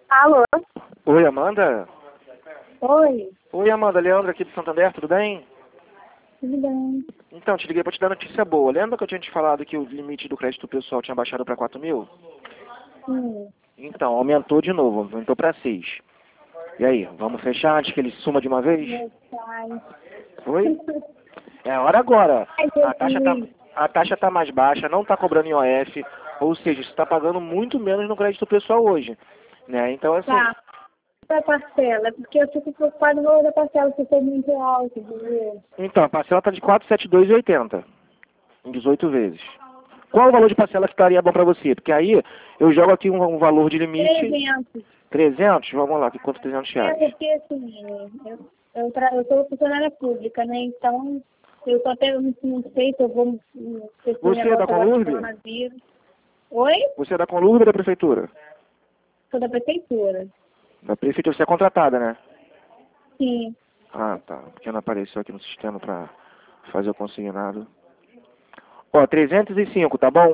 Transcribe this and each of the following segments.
Alô? Oi, Amanda? Oi, Oi, Amanda. Leandro aqui do Santander, tudo bem? tudo bem? Então, te liguei pra te dar notícia boa. Lembra que eu tinha te falado que o limite do crédito pessoal tinha baixado para 4.000? Sim. Então, aumentou de novo, aumentou para 6. E aí, vamos fechar antes que ele suma de uma vez? Meu pai. Oi? É hora agora. Ai, A taxa tá mais baixa, não tá cobrando IOF, ou seja, você está pagando muito menos no crédito pessoal hoje. Né? Então, assim, Tá. A parcela, porque eu fico preocupada no valor da parcela, se for muito alto, entendeu? então, a parcela tá de 472,80 em 18 vezes. Qual o valor de parcela que estaria bom para você? Porque aí eu jogo aqui um valor de limite. 300. 300? Vamos lá, que quanto 300 É, reais? porque assim, eu sou funcionária pública, né? Então, eu só até não sei se eu vou ter esse Você é da negócio agora de Conlurb? coronavírus. Oi? Você é da Conlurb ou da Prefeitura? Sou da prefeitura. Da Prefeitura você é contratada, né? Sim. Ah, tá. Porque não apareceu aqui no sistema para fazer o consignado. Ó, 305, tá bom?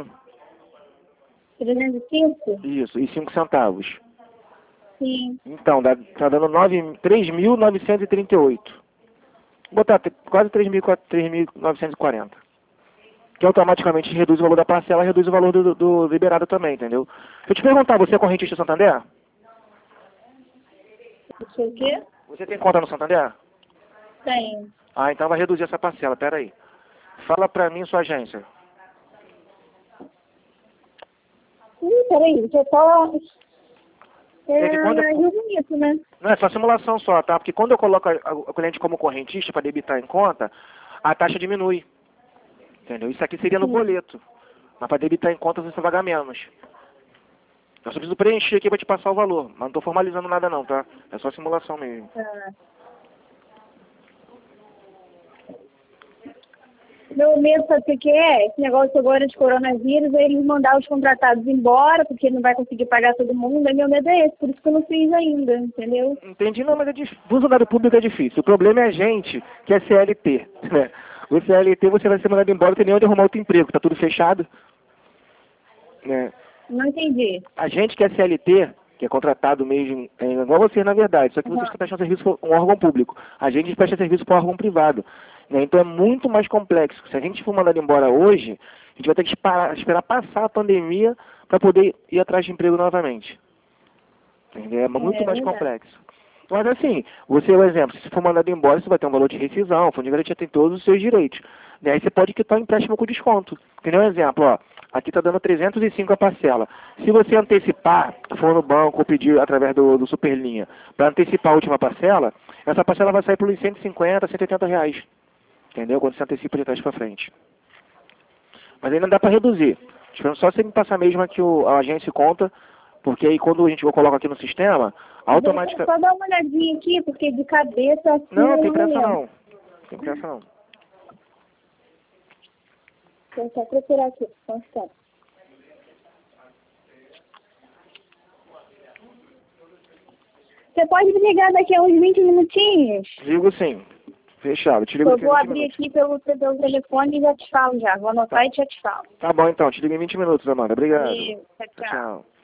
305? Isso, e 5 centavos. Sim. Então, tá dando 3.938. Vou botar quase 3.940. Que automaticamente reduz o valor da parcela, reduz o valor do liberado também, entendeu? Deixa eu te perguntar, você é correntista do Santander? Não sei o quê? Você tem conta no Santander? Tem. Ah, então vai reduzir essa parcela, pera aí. Fala pra mim sua agência. Peraí, deixa eu só... É que quando Rio Bonito, né? Não, é só simulação só, tá? Porque quando eu coloco o cliente como correntista para debitar em conta, a taxa diminui. Entendeu? Isso aqui seria no Sim. boleto. Mas para debitar em conta você vai pagar menos. Eu só preciso preencher aqui para te passar o valor. Mas não estou formalizando nada não, tá? É só simulação mesmo. Tá. Meu medo, sabe o que é? Esse negócio agora de coronavírus, é eles mandar os contratados embora, porque não vai conseguir pagar todo mundo. Aí meu medo é esse, por isso que eu não fiz ainda, entendeu? Entendi, não, mas é difícil. Funcionário público é difícil. O problema é a gente, que é CLT. Né? O CLT você vai ser mandado embora, não tem nem onde arrumar outro emprego, tá tudo fechado. Né? Não entendi. A gente que é CLT, que é contratado mesmo, é igual vocês na verdade, só que vocês Uhum. prestam serviço para um órgão público. A gente presta serviço para um órgão privado. Né? Então é muito mais complexo. Se a gente for mandado embora hoje, a gente vai ter que esperar passar a pandemia para poder ir atrás de emprego novamente. Entendeu? É muito É mais verdade. complexo. Mas assim, você, por exemplo, se for mandado embora, você vai ter um valor de rescisão, o fundo de garantia tem todos os seus direitos. Né? Aí você pode quitar o empréstimo com desconto. Que nem um exemplo, ó, aqui está dando 305 a parcela. Se você antecipar, for no banco ou pedir através do Superlinha, para antecipar a última parcela, essa parcela vai sair por uns 150, 180 reais. Entendeu? Quando você antecipa de trás para frente. Mas ainda dá para reduzir. Esperando só você me passar mesmo aqui a agência conta, porque aí quando a gente coloca aqui no sistema, Deixa eu automaticamente. só dar uma olhadinha aqui, porque de cabeça assim Não, eu tem não me pressa lembro. não. Tem pressa não. Deixa eu só procurar aqui, só um instante. Você pode me ligar daqui a uns 20 minutinhos? Ligo sim. Fechado. Te ligo Eu daqui a vou 20 abrir minutos. aqui pelo telefone e já te falo já. Vou anotar e já te falo. Tá bom então, te ligo em 20 minutos, Amanda. Obrigado. E, tchau, Tchau, tchau. tchau.